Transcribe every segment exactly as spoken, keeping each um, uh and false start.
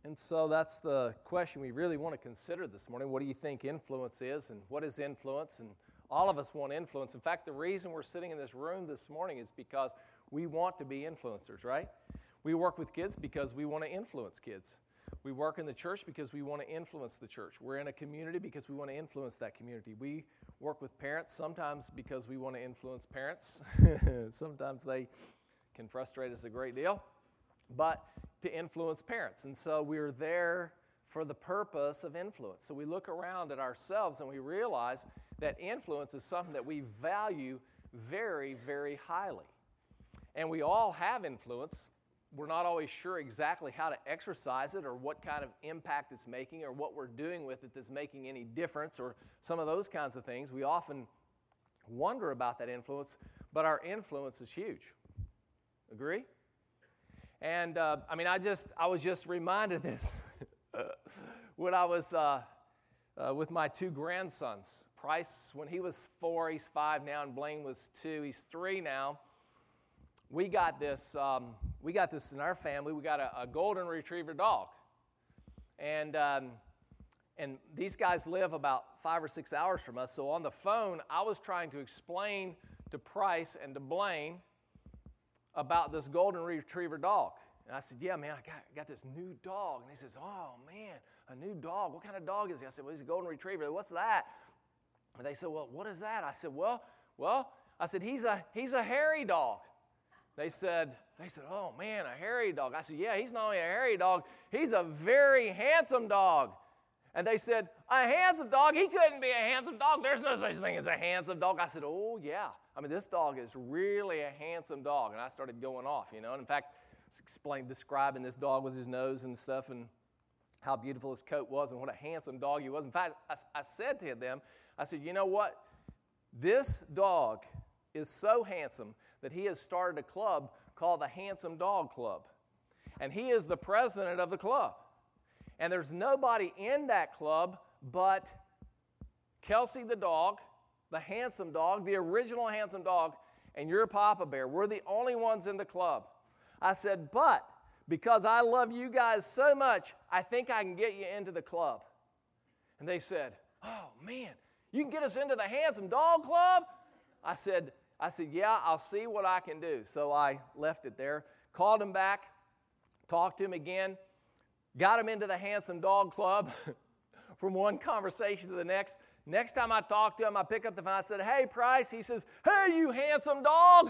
And so that's the question we really want to consider this morning. What do you think influence is, and what is influence? And all of us want influence. In fact, the reason we're sitting in this room this morning is because we want to be influencers, right? We work with kids because we want to influence kids. We work in the church because we want to influence the church. We're in a community because we want to influence that community. We work with parents sometimes because we want to influence parents. Sometimes they can frustrate us a great deal, but to influence parents. And so we're there for the purpose of influence. So we look around at ourselves and we realize that influence is something that we value very, very highly. And we all have influence. We're not always sure exactly how to exercise it or what kind of impact it's making or what we're doing with it that's making any difference or some of those kinds of things. We often wonder about that influence, but our influence is huge. Agree? And uh, I mean, I just I was just reminded of this when I was uh, uh, with my two grandsons. Price, when he was four, he's five now, and Blaine was two. He's three now. We got this. Um, we got this in our family. We got a, a golden retriever dog, and um, and these guys live about five or six hours from us. So on the phone, I was trying to explain to Price and to Blaine about this golden retriever dog. And I said, yeah, man, I got, got this new dog. And he says, oh, man, a new dog. What kind of dog is he? I said, well, he's a golden retriever. What's that? And they said, well, what is that? I said, well, well, I said, he's a he's a hairy dog. They said, they said, oh, man, a hairy dog. I said, yeah, he's not only a hairy dog, he's a very handsome dog. And they said, a handsome dog? He couldn't be a handsome dog. There's no such thing as a handsome dog. I said, oh, yeah. I mean, this dog is really a handsome dog. And I started going off, you know. And in fact, explain, describing this dog with his nose and stuff and how beautiful his coat was and what a handsome dog he was. In fact, I, I said to them, I said, you know what? This dog is so handsome that he has started a club called the Handsome Dog Club. And he is the president of the club. And there's nobody in that club but Kelsey the dog, the handsome dog, the original handsome dog, and your Papa Bear. We're the only ones in the club. I said, but because I love you guys so much, I think I can get you into the club. And they said, oh, man, you can get us into the Handsome Dog Club? I said, I said, yeah, I'll see what I can do. So I left it there, called him back, talked to him again, got him into the Handsome Dog Club from one conversation to the next. Next time I talked to him, I pick up the phone. I said, hey, Price. He says, hey, you handsome dog.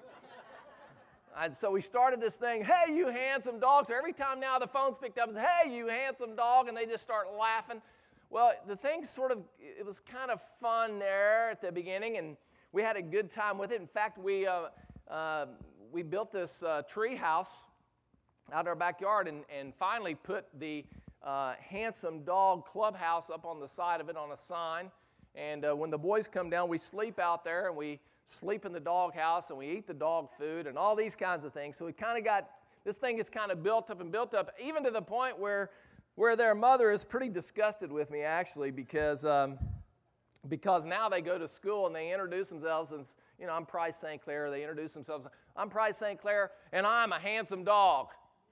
And so we started this thing, hey, you handsome dog. So every time now the phone's picked up, it's, hey, you handsome dog, and they just start laughing. Well, the thing sort of, it was kind of fun there at the beginning, and we had a good time with it. In fact, we uh, uh, we built this uh, tree house out in our backyard and, and finally put the uh, Handsome Dog Clubhouse up on the side of it on a sign. And uh, when the boys come down, we sleep out there and we sleep in the dog house and we eat the dog food and all these kinds of things. So we kind of got, this thing is kind of built up and built up, even to the point where where their mother is pretty disgusted with me, actually, because um, because now they go to school and they introduce themselves and, you know, I'm Price Saint Clair. They introduce themselves, I'm Price Saint Clair, and I'm a handsome dog.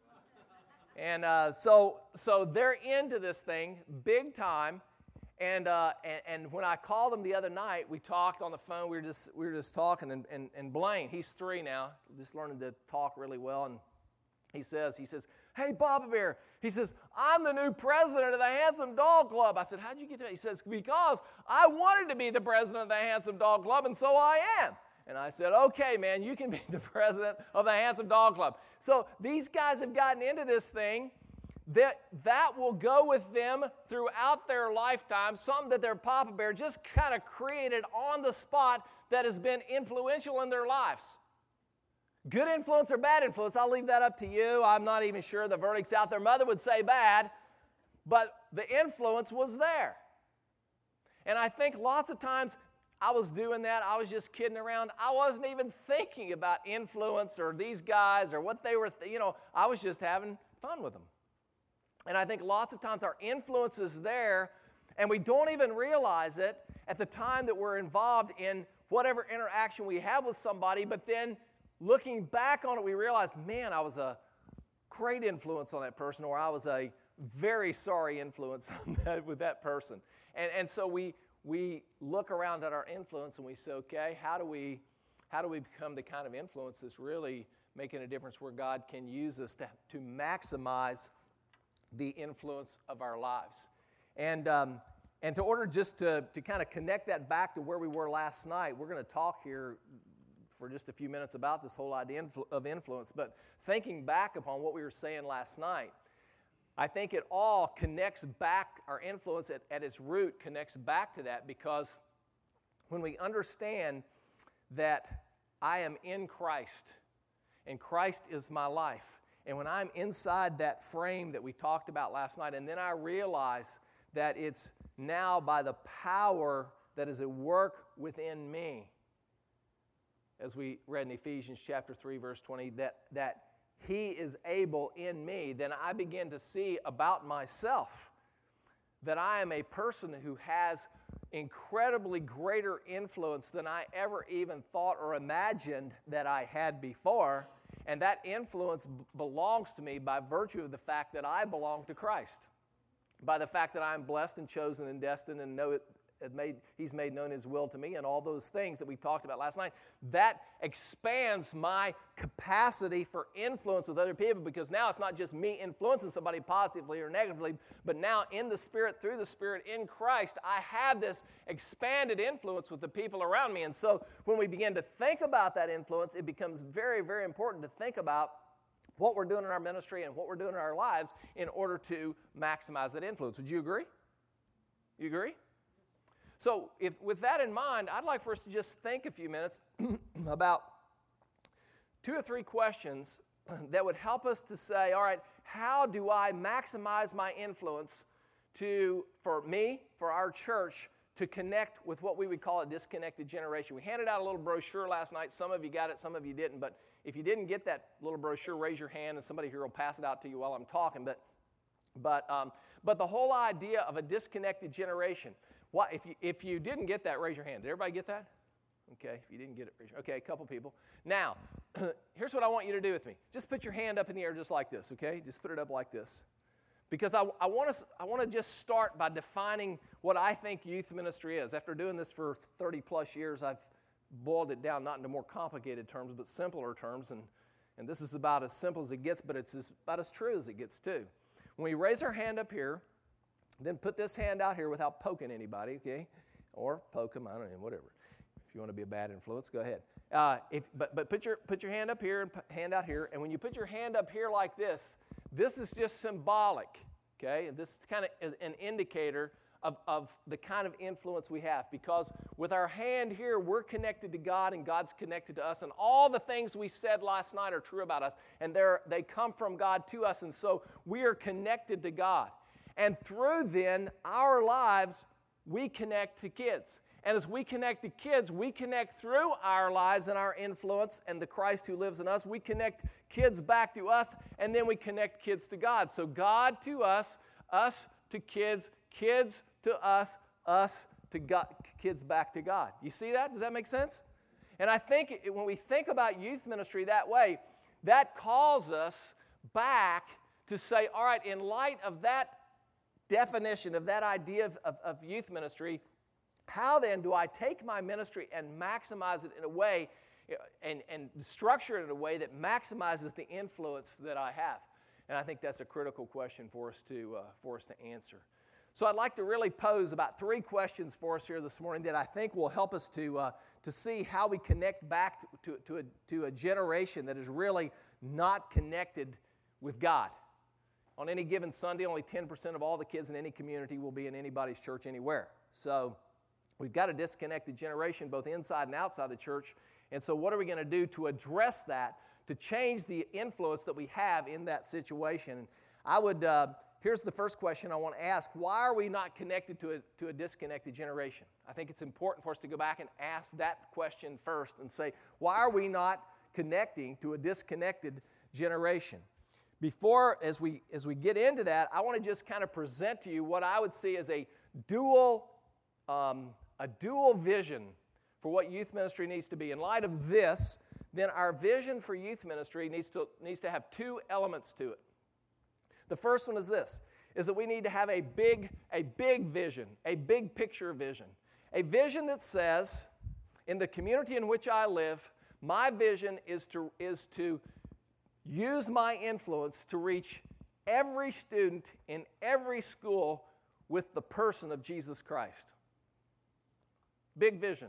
And uh, so so they're into this thing big time. And, uh, and and when I called them the other night, we talked on the phone. We were just we were just talking, and, and, and Blaine, he's three now, just learning to talk really well. And he says, he says, hey, Papa Bear, he says, I'm the new president of the Handsome Dog Club. I said, how'd you get that? He says, because I wanted to be the president of the Handsome Dog Club, and so I am. And I said, okay, man, you can be the president of the Handsome Dog Club. So these guys have gotten into this thing that that will go with them throughout their lifetime, something that their Papa Bear just kind of created on the spot that has been influential in their lives. Good influence or bad influence, I'll leave that up to you. I'm not even sure the verdict's out there. Mother would say bad, but the influence was there. And I think lots of times I was doing that. I was just kidding around. I wasn't even thinking about influence or these guys or what they were, th- you know, I was just having fun with them. And I think lots of times our influence is there, and we don't even realize it at the time that we're involved in whatever interaction we have with somebody, but then looking back on it, we realize, man, I was a great influence on that person, or I was a very sorry influence on that, with that person. And, and so we we look around at our influence and we say, okay, how do we how do we become the kind of influence that's really making a difference where God can use us to, to maximize the influence of our lives? And um, and to order just to, to kind of connect that back to where we were last night, we're going to talk here for just a few minutes about this whole idea of influence. But thinking back upon what we were saying last night, I think it all connects back, our influence at, at its root connects back to that, because when we understand that I am in Christ and Christ is my life, and when I'm inside that frame that we talked about last night, and then I realize that it's now by the power that is at work within me, as we read in Ephesians chapter three, verse twenty, that, that He is able in me, then I begin to see about myself that I am a person who has incredibly greater influence than I ever even thought or imagined that I had before. And that influence b- belongs to me by virtue of the fact that I belong to Christ, by the fact that I'm blessed and chosen and destined and know it, it made, He's made known His will to me, and all those things that we talked about last night. That expands my capacity for influence with other people, because now it's not just me influencing somebody positively or negatively, but now in the Spirit, through the Spirit, in Christ, I have this expanded influence with the people around me. And so when we begin to think about that influence, it becomes very, very important to think about what we're doing in our ministry and what we're doing in our lives in order to maximize that influence. Would you agree? You agree? So if, with that in mind, I'd like for us to just think a few minutes about two or three questions that would help us to say, all right, how do I maximize my influence to, for me, for our church, to connect with what we would call a disconnected generation? We handed out a little brochure last night. Some of you got it, some of you didn't. But if you didn't get that little brochure, raise your hand, and somebody here will pass it out to you while I'm talking. But, but, um, but the whole idea of a disconnected generation. Why, if you, if you didn't get that, raise your hand. Did everybody get that? Okay, if you didn't get it, raise your, okay, a couple people. Now, here's what I want you to do with me. Just put your hand up in the air just like this, okay? Just put it up like this. Because I, I want to I want to just start by defining what I think youth ministry is. After doing this for thirty plus years, I've boiled it down not into more complicated terms, but simpler terms. And, and this is about as simple as it gets, but it's as, about as true as it gets too. When we raise our hand up here, then put this hand out here without poking anybody, okay? Or poke them, I don't know, whatever. If you want to be a bad influence, go ahead. Uh, if, but but put your put your hand up here and p- hand out here. And when you put your hand up here like this, this is just symbolic, okay? And this is kind of an indicator of, of the kind of influence we have. Because with our hand here, we're connected to God and God's connected to us. And all the things we said last night are true about us. And they're, they come from God to us. And so we are connected to God. And through then, our lives, we connect to kids. And as we connect to kids, we connect through our lives and our influence and the Christ who lives in us. We connect kids back to us, and then we connect kids to God. So God to us, us to kids, kids to us, us to God, kids back to God. You see that? Does that make sense? And I think it, when we think about youth ministry that way, that calls us back to say, all right, in light of that definition of that idea of, of, of youth ministry, how then do I take my ministry and maximize it in a way and, and structure it in a way that maximizes the influence that I have? And I think that's a critical question for us to, uh, for us to answer. So I'd like to really pose about three questions for us here this morning that I think will help us to, uh, to see how we connect back to, to, to, a, to a generation that is really not connected with God. On any given Sunday, only ten percent of all the kids in any community will be in anybody's church anywhere. So we've got a disconnected generation both inside and outside the church. And so what are we going to do to address that, to change the influence that we have in that situation? I would, uh, here's the first question I want to ask. Why are we not connected to a, to a disconnected generation? I think it's important for us to go back and ask that question first and say, why are we not connecting to a disconnected generation? Before, as we as we get into that, I want to just kind of present to you what I would see as a dual um, a dual vision for what youth ministry needs to be. In light of this, then our vision for youth ministry needs to needs to have two elements to it. The first one is this: is that we need to have a big, a big vision, a big picture vision. A vision that says, in the community in which I live, my vision is to, is to use my influence to reach every student in every school with the person of Jesus Christ. Big vision.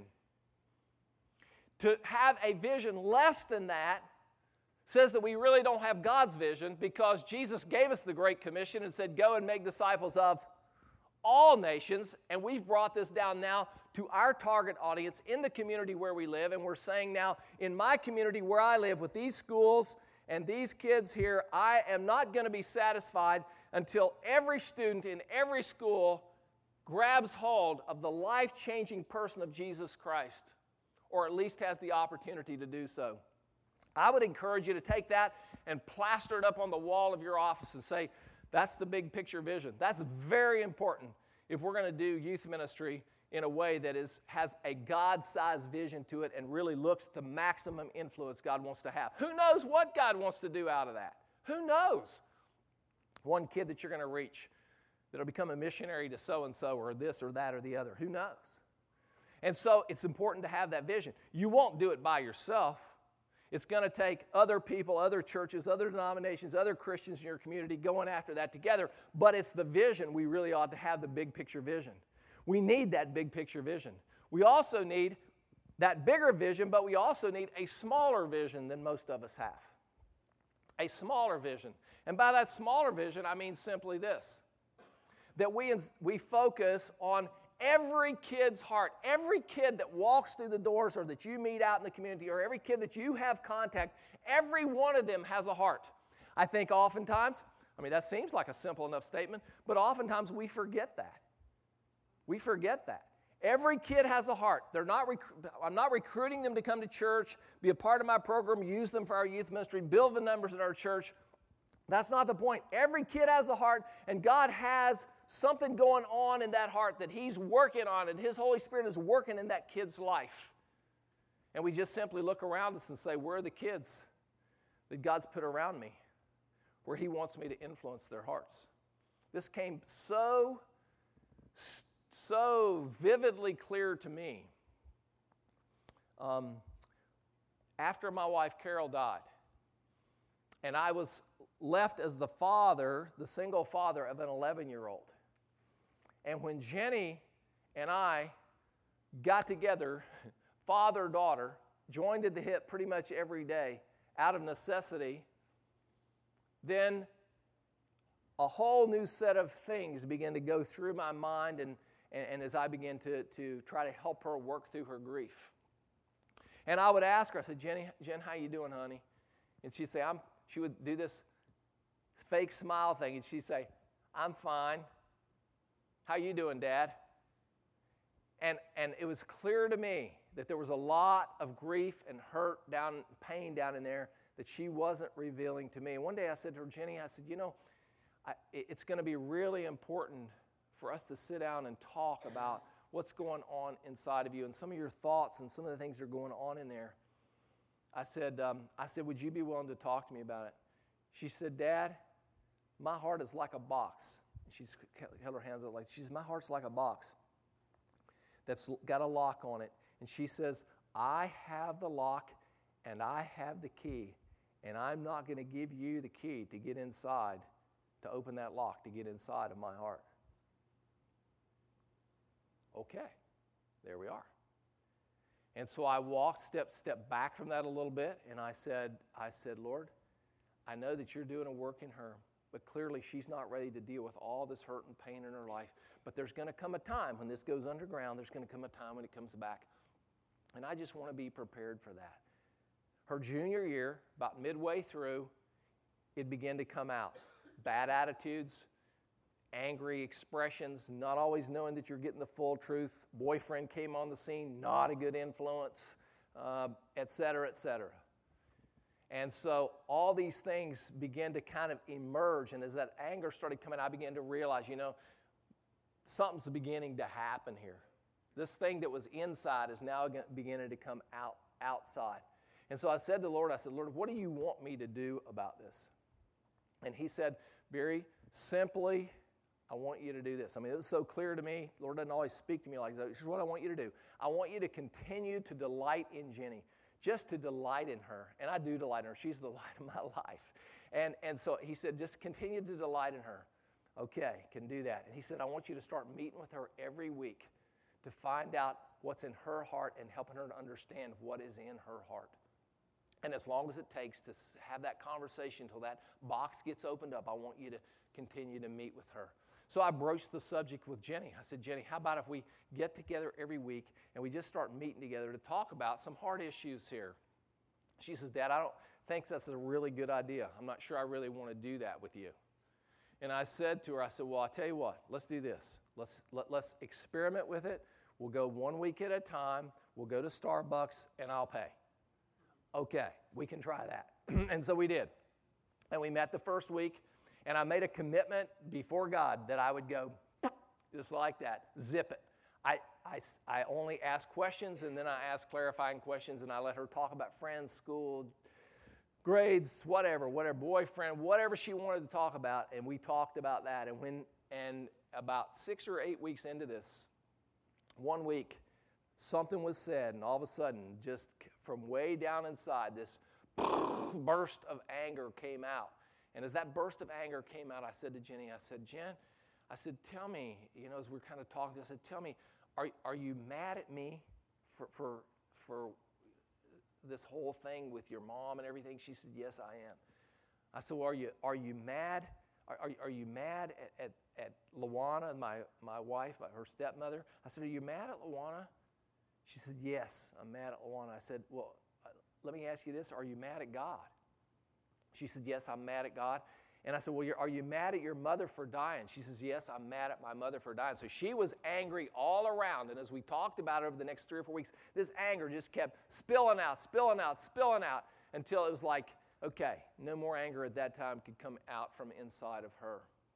To have a vision less than that says that we really don't have God's vision, because Jesus gave us the Great Commission and said, go and make disciples of all nations, and we've brought this down now to our target audience in the community where we live, and we're saying now, in my community where I live, with these schools and these kids here, I am not going to be satisfied until every student in every school grabs hold of the life-changing person of Jesus Christ, or at least has the opportunity to do so. I would encourage you to take that and plaster it up on the wall of your office and say, that's the big picture vision. That's very important if we're going to do youth ministry in a way that is, has a God-sized vision to it and really looks the maximum influence God wants to have. Who knows what God wants to do out of that? Who knows? One kid that you're going to reach that'll become a missionary to so-and-so or this or that or the other. Who knows? And so it's important to have that vision. You won't do it by yourself. It's going to take other people, other churches, other denominations, other Christians in your community going after that together. But it's the vision. We really ought to have the big picture vision. We need that big picture vision. We also need that bigger vision, but we also need a smaller vision than most of us have. A smaller vision. And by that smaller vision, I mean simply this, that we, we focus on every kid's heart, every kid that walks through the doors or that you meet out in the community, or every kid that you have contact, every one of them has a heart. I think oftentimes, I mean, that seems like a simple enough statement, but oftentimes we forget that. We forget that. Every kid has a heart. They're not rec- I'm not recruiting them to come to church, be a part of my program, use them for our youth ministry, build the numbers at our church. That's not the point. Every kid has a heart, and God has something going on in that heart that He's working on, and His Holy Spirit is working in that kid's life. And we just simply look around us and say, where are the kids that God's put around me, where He wants me to influence their hearts? This came so, so vividly clear to me um, after my wife Carol died. And I was left as the father, the single father of an eleven-year-old. And when Jenny and I got together, father-daughter, joined at the hip pretty much every day out of necessity, then a whole new set of things began to go through my mind, and, and, and as I began to, to try to help her work through her grief. And I would ask her, I said, Jenny, Jen, how you doing, honey? And she'd say, I'm, she would do this fake smile thing, and she'd say, I'm fine. How you doing, Dad? And, and it was clear to me that there was a lot of grief and hurt, down, pain down in there that she wasn't revealing to me. And one day I said to her, Jenny, I said, you know, I, it's going to be really important for us to sit down and talk about what's going on inside of you and some of your thoughts and some of the things that are going on in there. I said, um, I said, would you be willing to talk to me about it? She said, Dad, my heart is like a box. She's held her hands up like, she says, my heart's like a box that's got a lock on it. And she says, I have the lock and I have the key, and I'm not going to give you the key to get inside, to open that lock, to get inside of my heart. Okay, there we are. And so I walked, step, step back from that a little bit, and I said, I said, Lord, I know that you're doing a work in her, but clearly she's not ready to deal with all this hurt and pain in her life. But there's going to come a time when this goes underground. There's going to come a time when it comes back. And I just want to be prepared for that. Her junior year, about midway through, it began to come out. Bad attitudes, angry expressions, not always knowing that you're getting the full truth. Boyfriend came on the scene, not a good influence, uh, et cetera, et cetera. And so all these things began to kind of emerge, and as that anger started coming, I began to realize, you know, something's beginning to happen here. This thing that was inside is now beginning to come out outside. And so I said to the Lord, I said, Lord, what do you want me to do about this? And He said, Barry, simply I want you to do this. I mean, it was so clear to me. The Lord doesn't always speak to me like that. Here's what I want you to do. I want you to continue to delight in Jenny, just to delight in her. And I do delight in her. She's the light of my life. And, and so he said, just continue to delight in her. Okay, can do that. And he said, I want you to start meeting with her every week to find out what's in her heart and helping her to understand what is in her heart. And as long as it takes to have that conversation until that box gets opened up, I want you to continue to meet with her. So I broached the subject with Jenny. I said, Jenny, how about if we get together every week and we just start meeting together to talk about some hard issues here? She says, Dad, I don't think that's a really good idea. I'm not sure I really want to do that with you. And I said to her, I said, well, I'll tell you what, let's do this. Let's, let, let's experiment with it. We'll go one week at a time. We'll go to Starbucks, and I'll pay. Okay, we can try that. And so we did. And we met the first week, and I made a commitment before God that I would go just like that, zip it. I, I, I only asked questions, and then I asked clarifying questions, and I let her talk about friends, school, grades, whatever, whatever, boyfriend, whatever she wanted to talk about, and we talked about that. And when and about six or eight weeks into this, one week, something was said, and all of a sudden, just from way down inside, this burst of anger came out. And as that burst of anger came out, I said to Jenny, I said, Jen, I said, tell me, you know, as we we're kind of talking, I said, tell me, are, are you mad at me for, for, for this whole thing with your mom and everything? She said, yes, I am. I said, well, are you, are you mad? Are, are, are you mad at, at, at Luana, my, my wife, her stepmother? I said, are you mad at Luana? She said, yes, I'm mad at Luana. I said, well, uh, let me ask you this. Are you mad at God? She said, yes, I'm mad at God. And I said, well, you're, are you mad at your mother for dying? She says, yes, I'm mad at my mother for dying. So she was angry all around. And as we talked about it over the next three or four weeks, this anger just kept spilling out, spilling out, spilling out until it was like, okay, no more anger at that time could come out from inside of her.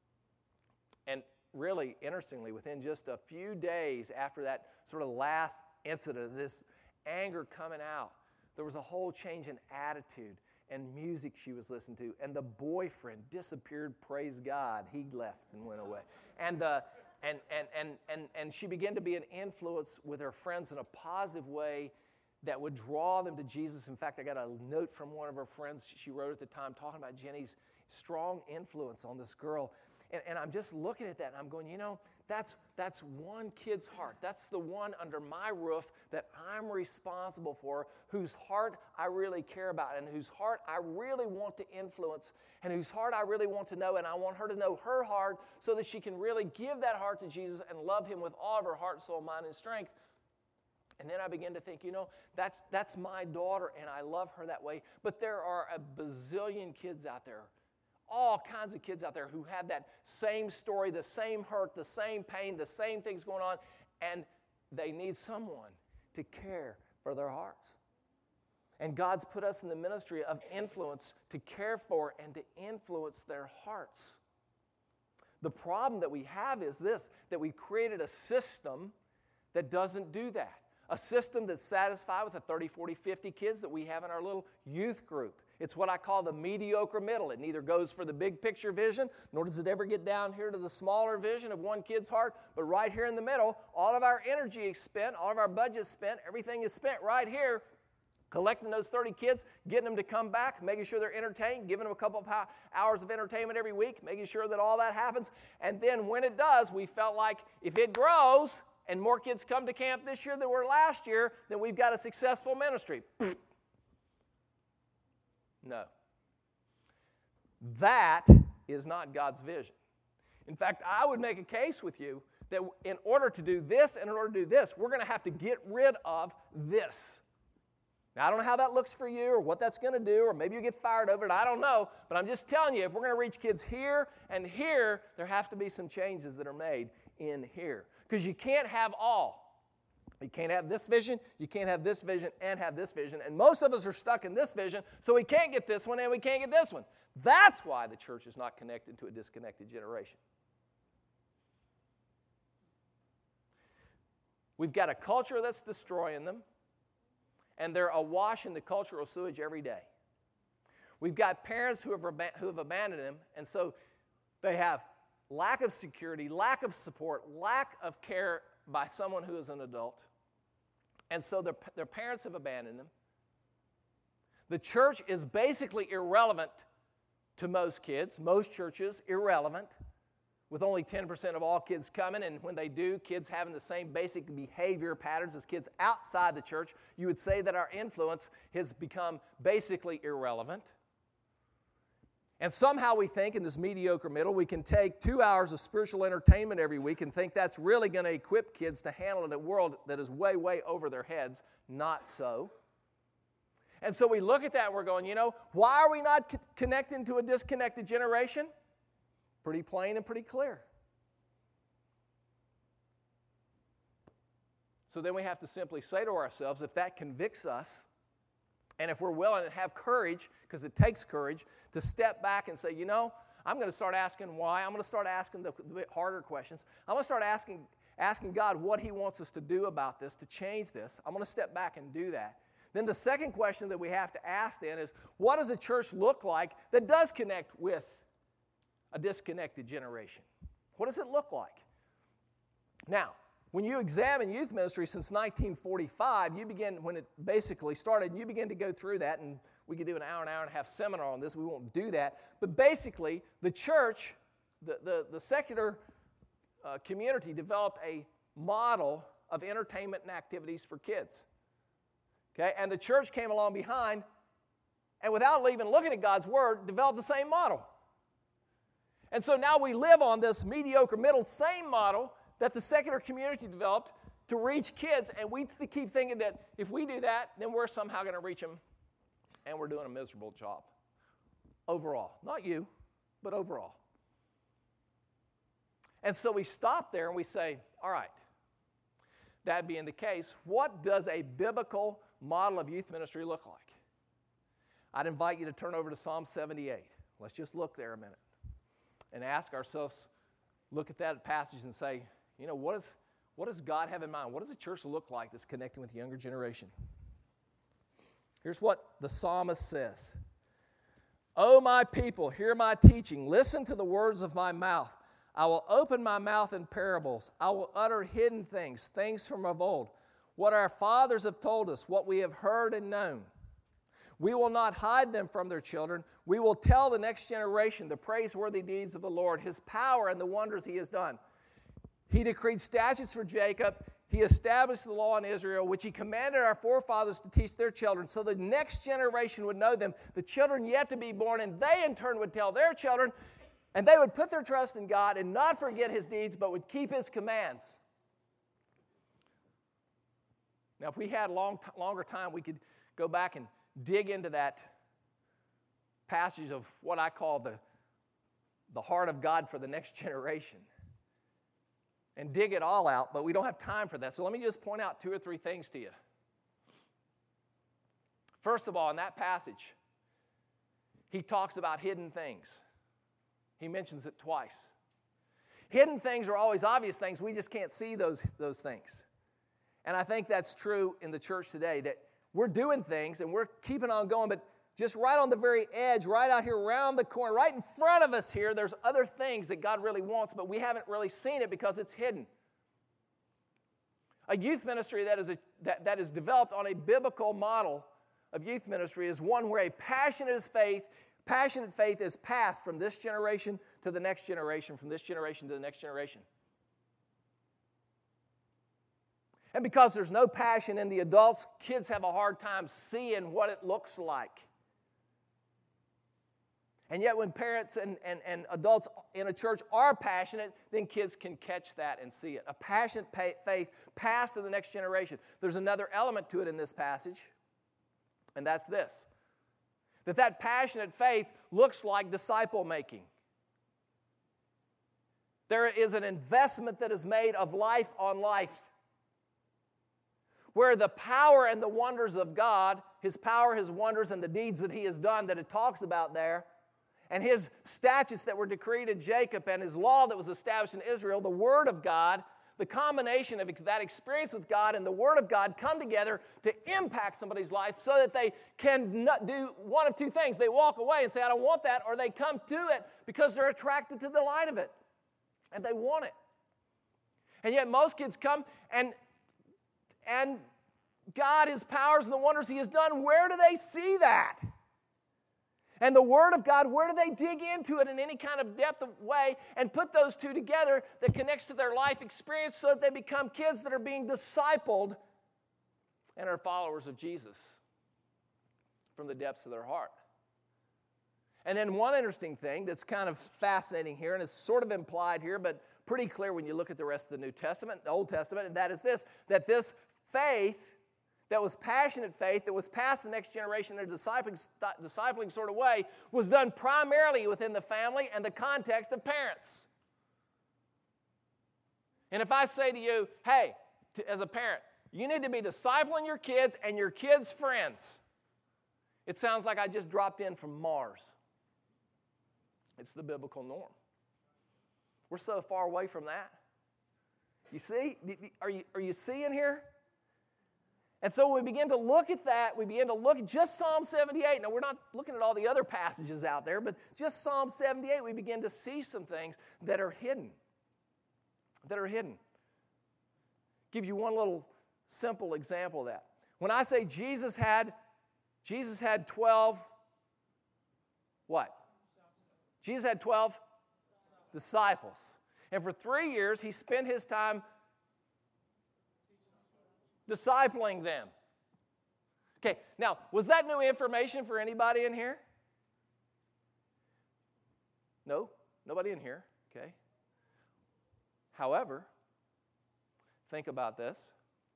And really, interestingly, within just a few days after that sort of last incident, this anger coming out, there was a whole change in attitude and music she was listening to. And the boyfriend disappeared, praise God. He left and went away. And, uh, and, and, and, and, and she began to be an influence with her friends in a positive way that would draw them to Jesus. In fact, I got a note from one of her friends she wrote at the time talking about Jenny's strong influence on this girl. And, and I'm just looking at that, and I'm going, you know, that's, that's one kid's heart. That's the one under my roof that I'm responsible for, whose heart I really care about, and whose heart I really want to influence, and whose heart I really want to know, and I want her to know her heart so that she can really give that heart to Jesus and love him with all of her heart, soul, mind, and strength. And then I began to think, you know, that's, that's my daughter, and I love her that way. But there are a bazillion kids out there, all kinds of kids out there who have that same story, the same hurt, the same pain, the same things going on, and they need someone to care for their hearts. And God's put us in the ministry of influence to care for and to influence their hearts. The problem that we have is this, that we created a system that doesn't do that. A system that's satisfied with the thirty, forty, fifty kids that we have in our little youth group. It's what I call the mediocre middle. It neither goes for the big picture vision, nor does it ever get down here to the smaller vision of one kid's heart, but right here in the middle, all of our energy is spent, all of our budget is spent, everything is spent right here, collecting those thirty kids, getting them to come back, making sure they're entertained, giving them a couple of hours of entertainment every week, making sure that all that happens. And then when it does, we felt like if it grows and more kids come to camp this year than were last year, then we've got a successful ministry. No. That is not God's vision. In fact, I would make a case with you that in order to do this and in order to do this, we're going to have to get rid of this. Now, I don't know how that looks for you or what that's going to do, or maybe you get fired over it. I don't know. But I'm just telling you, if we're going to reach kids here and here, there have to be some changes that are made in here. Because you can't have all. You can't have this vision, you can't have this vision, and have this vision. And most of us are stuck in this vision, so we can't get this one and we can't get this one. That's why the church is not connected to a disconnected generation. We've got a culture that's destroying them, and they're awash in the cultural sewage every day. We've got parents who have, who have abandoned them, and so they have lack of security, lack of support, lack of care by someone who is an adult. And so their, their parents have abandoned them. The church is basically irrelevant to most kids, most churches, irrelevant, with only ten percent of all kids coming, and when they do, kids having the same basic behavior patterns as kids outside the church, you would say that our influence has become basically irrelevant. And somehow we think in this mediocre middle, we can take two hours of spiritual entertainment every week and think that's really going to equip kids to handle a world that is way, way over their heads. Not so. And so we look at that and we're going, you know, why are we not co- connecting to a disconnected generation? Pretty plain and pretty clear. So then we have to simply say to ourselves, if that convicts us, and if we're willing to have courage, because it takes courage, to step back and say, you know, I'm going to start asking why. I'm going to start asking the, the bit harder questions. I'm going to start asking, asking God what He wants us to do about this, to change this. I'm going to step back and do that. Then the second question that we have to ask then is, what does a church look like that does connect with a disconnected generation? What does it look like? Now, when you examine youth ministry since nineteen forty-five, you begin, when it basically started, you begin to go through that, and we could do an hour, an hour and a half seminar on this. We won't do that. But basically, the church, the, the, the secular uh, community developed a model of entertainment and activities for kids. Okay, and the church came along behind, and without even looking at God's Word, developed the same model. And so now we live on this mediocre middle, same model that the secular community developed to reach kids, and we keep thinking that if we do that, then we're somehow going to reach them, and we're doing a miserable job. Overall. Not you, but overall. And so we stop there and we say, all right, that being the case, what does a biblical model of youth ministry look like? I'd invite you to turn over to Psalm seventy-eight. Let's just look there a minute and ask ourselves, look at that passage and say, you know, what, is, what does God have in mind? What does a church look like that's connecting with the younger generation? Here's what the psalmist says. O my people, hear my teaching. Listen to the words of my mouth. I will open my mouth in parables. I will utter hidden things, things from of old, what our fathers have told us, what we have heard and known. We will not hide them from their children. We will tell the next generation the praiseworthy deeds of the Lord, His power and the wonders He has done. He decreed statutes for Jacob. He established the law in Israel, which He commanded our forefathers to teach their children, so the next generation would know them, the children yet to be born, and they in turn would tell their children, and they would put their trust in God and not forget His deeds, but would keep His commands. Now, if we had long, longer time, we could go back and dig into that passage of what I call the, the heart of God for the next generation and dig it all out, but we don't have time for that. So let me just point out two or three things to you. First of all, in that passage, he talks about hidden things. He mentions it twice. Hidden things are always obvious things. We just can't see those, those things. And I think that's true in the church today, that we're doing things and we're keeping on going, but just right on the very edge, right out here around the corner, right in front of us here, there's other things that God really wants, but we haven't really seen it because it's hidden. A youth ministry that is, a, that, that is developed on a biblical model of youth ministry is one where a passionate faith, passionate faith is passed from this generation to the next generation, from this generation to the next generation. And because there's no passion in the adults, kids have a hard time seeing what it looks like. And yet when parents and, and, and adults in a church are passionate, then kids can catch that and see it. A passionate faith passed to the next generation. There's another element to it in this passage, and that's this. That that passionate faith looks like disciple making. There is an investment that is made of life on life, where the power and the wonders of God, His power, His wonders, and the deeds that He has done that it talks about there, and His statutes that were decreed in Jacob, and His law that was established in Israel, the Word of God, the combination of that experience with God and the Word of God come together to impact somebody's life so that they can not do one of two things. They walk away and say, I don't want that, or they come to it because they're attracted to the light of it. And they want it. And yet most kids come and, and God, His powers and the wonders He has done, where do they see that? And the Word of God, where do they dig into it in any kind of depth of way and put those two together that connects to their life experience so that they become kids that are being discipled and are followers of Jesus from the depths of their heart? And then one interesting thing that's kind of fascinating here, and it's sort of implied here, but pretty clear when you look at the rest of the New Testament, the Old Testament, and that is this, that this faith that was passionate faith, that was passed to the next generation in a discipling, discipling sort of way, was done primarily within the family and the context of parents. And if I say to you, hey, to, as a parent, you need to be discipling your kids and your kids' friends, it sounds like I just dropped in from Mars. It's the biblical norm. We're so far away from that. You see? Are you, are you seeing here? And so when we begin to look at that, we begin to look at just Psalm seventy-eight. Now, we're not looking at all the other passages out there, but just Psalm seventy-eight, we begin to see some things that are hidden. That are hidden. Give you one little simple example of that. When I say Jesus had, Jesus had twelve, what? Jesus had twelve disciples. And for three years, He spent His time discipling them. Okay, now, was that new information for anybody in here? No, nobody in here, okay? However, think about this.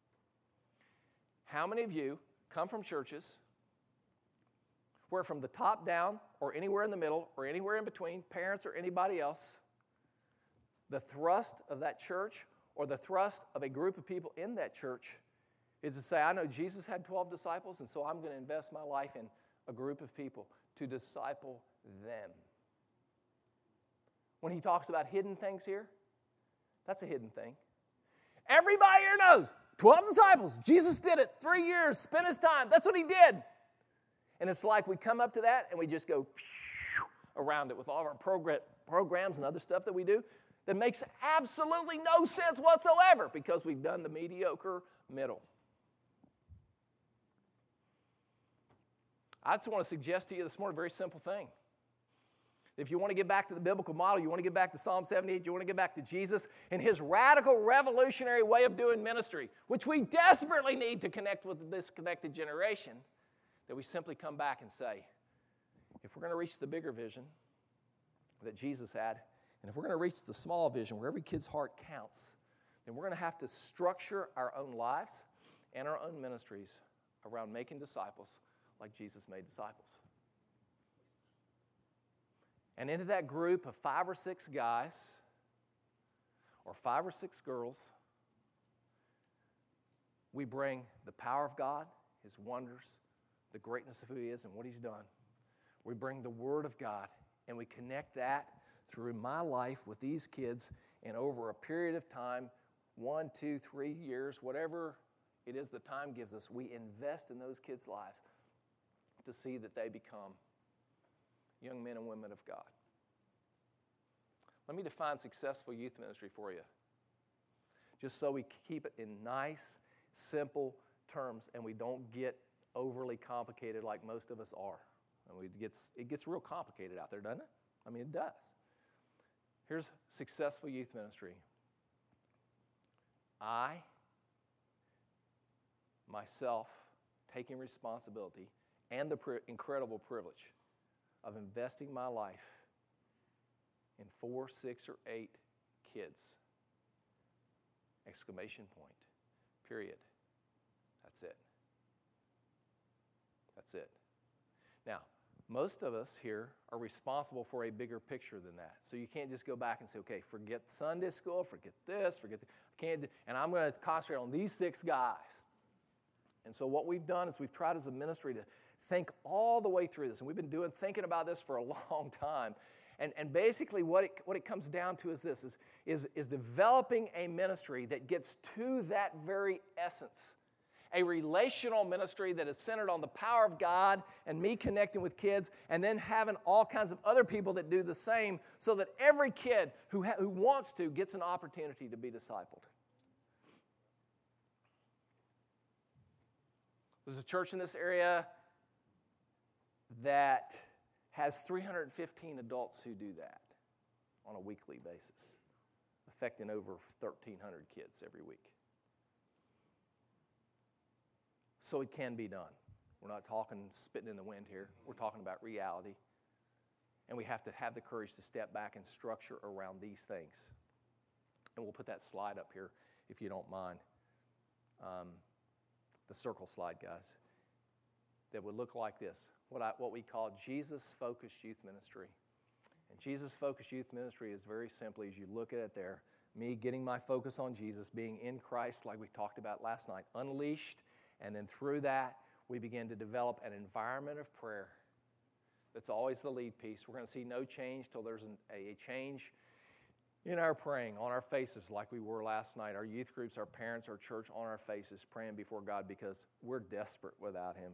How many of you come from churches where from the top down or anywhere in the middle or anywhere in between, parents or anybody else, the thrust of that church or the thrust of a group of people in that church is to say, I know Jesus had twelve disciples, and so I'm going to invest my life in a group of people to disciple them. When He talks about hidden things here, that's a hidden thing. Everybody here knows, twelve disciples, Jesus did it, three years, spent His time, that's what He did. And it's like we come up to that and we just go around it with all of our progr- programs and other stuff that we do that makes absolutely no sense whatsoever because we've done the mediocre middle. I just want to suggest to you this morning a very simple thing. If you want to get back to the biblical model, you want to get back to Psalm seventy-eight, you want to get back to Jesus and His radical, revolutionary way of doing ministry, which we desperately need to connect with the disconnected generation, that we simply come back and say, if we're going to reach the bigger vision that Jesus had, and if we're going to reach the small vision where every kid's heart counts, then we're going to have to structure our own lives and our own ministries around making disciples like Jesus made disciples. And into that group of five or six guys or five or six girls, we bring the power of God, His wonders, the greatness of who He is and what He's done. We bring the Word of God, and we connect that through my life with these kids, and over a period of time, one, two, three years, whatever it is the time gives us, we invest in those kids' lives to see that they become young men and women of God. Let me define successful youth ministry for you, just so we keep it in nice, simple terms, and we don't get overly complicated like most of us are. And we gets, it gets real complicated out there, doesn't it? I mean, it does. Here's successful youth ministry. I, myself, taking responsibility and the pri- incredible privilege of investing my life in four, six, or eight kids. Exclamation point. Period. That's it. That's it. Now, most of us here are responsible for a bigger picture than that. So you can't just go back and say, okay, forget Sunday school, forget this, forget that. I can't do, and I'm going to concentrate on these six guys. And so what we've done is we've tried as a ministry to think all the way through this. And we've been doing, thinking about this for a long time. And, and basically what it, what it comes down to is this, is, is, is developing a ministry that gets to that very essence a relational ministry that is centered on the power of God and me connecting with kids, and then having all kinds of other people that do the same so that every kid who, ha- who wants to gets an opportunity to be discipled. There's a church in this area that has three hundred fifteen adults who do that on a weekly basis, affecting over thirteen hundred kids every week. So it can be done. We're not talking spitting in the wind here. We're talking about reality. And we have to have the courage to step back and structure around these things. And we'll put that slide up here if you don't mind. Um, the circle slide, guys. That would look like this. What, I, what we call Jesus-focused youth ministry. And Jesus-focused youth ministry is very simply, as you look at it there, me getting my focus on Jesus, being in Christ like we talked about last night, unleashed, and then through that, we begin to develop an environment of prayer. That's always the lead piece. We're going to see no change till there's an, a, a change in our praying, on our faces like we were last night. Our youth groups, our parents, our church, on our faces, praying before God because we're desperate without Him.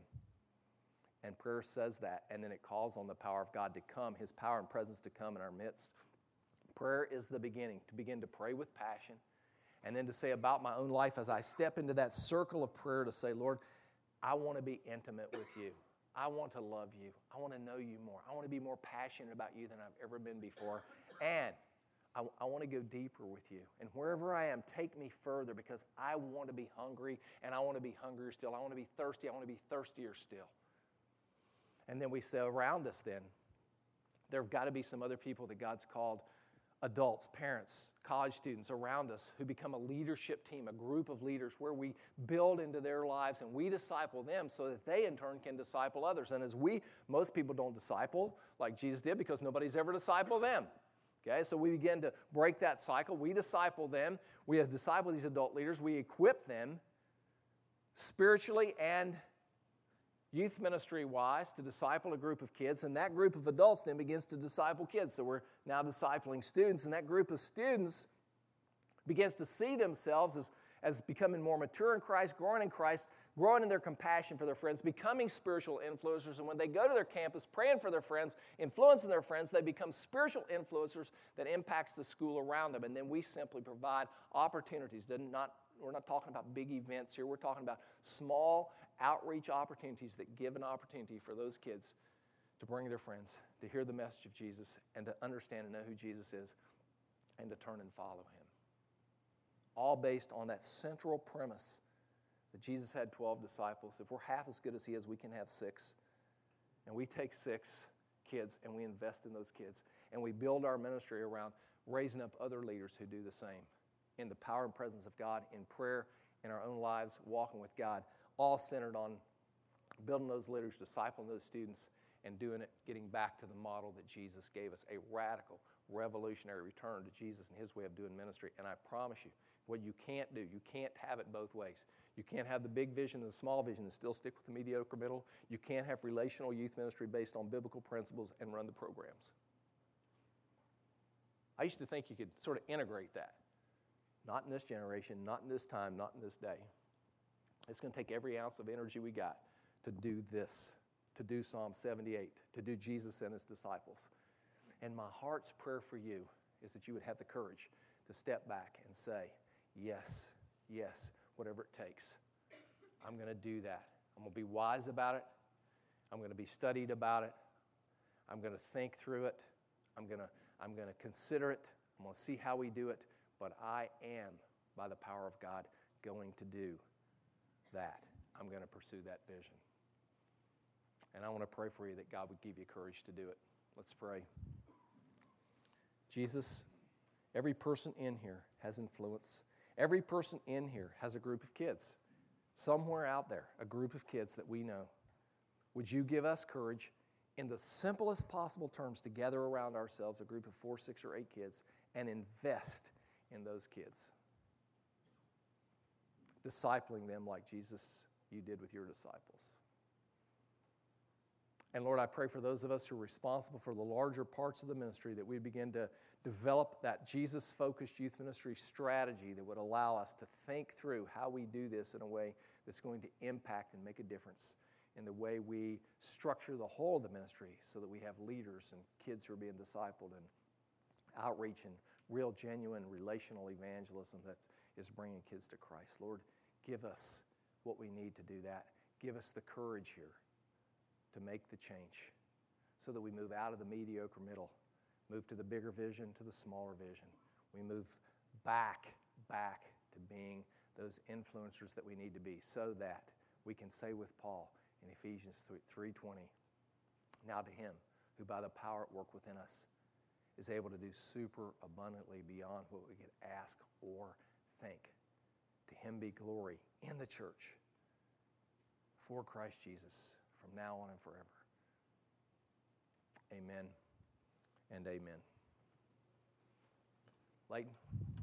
And prayer says that, and then it calls on the power of God to come, His power and presence to come in our midst. Prayer is the beginning, to begin to pray with passion, and then to say about my own life as I step into that circle of prayer to say, Lord, I want to be intimate with You. I want to love You. I want to know You more. I want to be more passionate about You than I've ever been before. And I, I want to go deeper with You. And wherever I am, take me further because I want to be hungry, and I want to be hungrier still. I want to be thirsty. I want to be thirstier still. And then we say around us then, there have got to be some other people that God's called, adults, parents, college students around us who become a leadership team, a group of leaders where we build into their lives and we disciple them so that they in turn can disciple others. And as we, most people don't disciple like Jesus did because nobody's ever discipled them. Okay, so we begin to break that cycle. We disciple them. We have discipled these adult leaders. We equip them spiritually and youth ministry-wise to disciple a group of kids, and that group of adults then begins to disciple kids. So we're now discipling students, and that group of students begins to see themselves as, as becoming more mature in Christ, growing in Christ, growing in their compassion for their friends, becoming spiritual influencers, and when they go to their campus praying for their friends, influencing their friends, they become spiritual influencers that impacts the school around them, and then we simply provide opportunities. Not, we're not talking about big events here. We're talking about small outreach opportunities that give an opportunity for those kids to bring their friends, to hear the message of Jesus, and to understand and know who Jesus is, and to turn and follow Him. All based on that central premise that Jesus had twelve disciples. If we're half as good as He is, we can have six. And we take six kids and we invest in those kids. And we build our ministry around raising up other leaders who do the same in the power and presence of God, in prayer, in our own lives, walking with God, all centered on building those leaders, discipling those students, and doing it, getting back to the model that Jesus gave us, a radical, revolutionary return to Jesus and His way of doing ministry. And I promise you, what you can't do, you can't have it both ways. You can't have the big vision and the small vision and still stick with the mediocre middle. You can't have relational youth ministry based on biblical principles and run the programs. I used to think you could sort of integrate that. Not in this generation, not in this time, not in this day. It's going to take every ounce of energy we got to do this, to do Psalm seventy-eight, to do Jesus and His disciples. And my heart's prayer for you is that you would have the courage to step back and say, yes, yes, whatever it takes. I'm going to do that. I'm going to be wise about it. I'm going to be studied about it. I'm going to think through it. I'm going to, I'm going to consider it. I'm going to see how we do it. But I am, by the power of God, going to do that. I'm going to pursue that vision. And I want to pray for you that God would give you courage to do it. Let's pray. Jesus, every person in here has influence. Every person in here has a group of kids. Somewhere out there, a group of kids that we know. Would you give us courage in the simplest possible terms to gather around ourselves a group of four, six, or eight kids and invest in those kids, discipling them like Jesus, you did with your disciples. And Lord, I pray for those of us who are responsible for the larger parts of the ministry that we begin to develop that Jesus-focused youth ministry strategy that would allow us to think through how we do this in a way that's going to impact and make a difference in the way we structure the whole of the ministry so that we have leaders and kids who are being discipled and outreach and real, genuine, relational evangelism that is bringing kids to Christ. Lord, give us what we need to do that. Give us the courage here to make the change so that we move out of the mediocre middle, move to the bigger vision, to the smaller vision. We move back, back to being those influencers that we need to be so that we can say with Paul in Ephesians three twenty, now to him who by the power at work within us is able to do super abundantly beyond what we could ask or think. To him be glory in the church for Christ Jesus from now on and forever. Amen and amen. Leighton?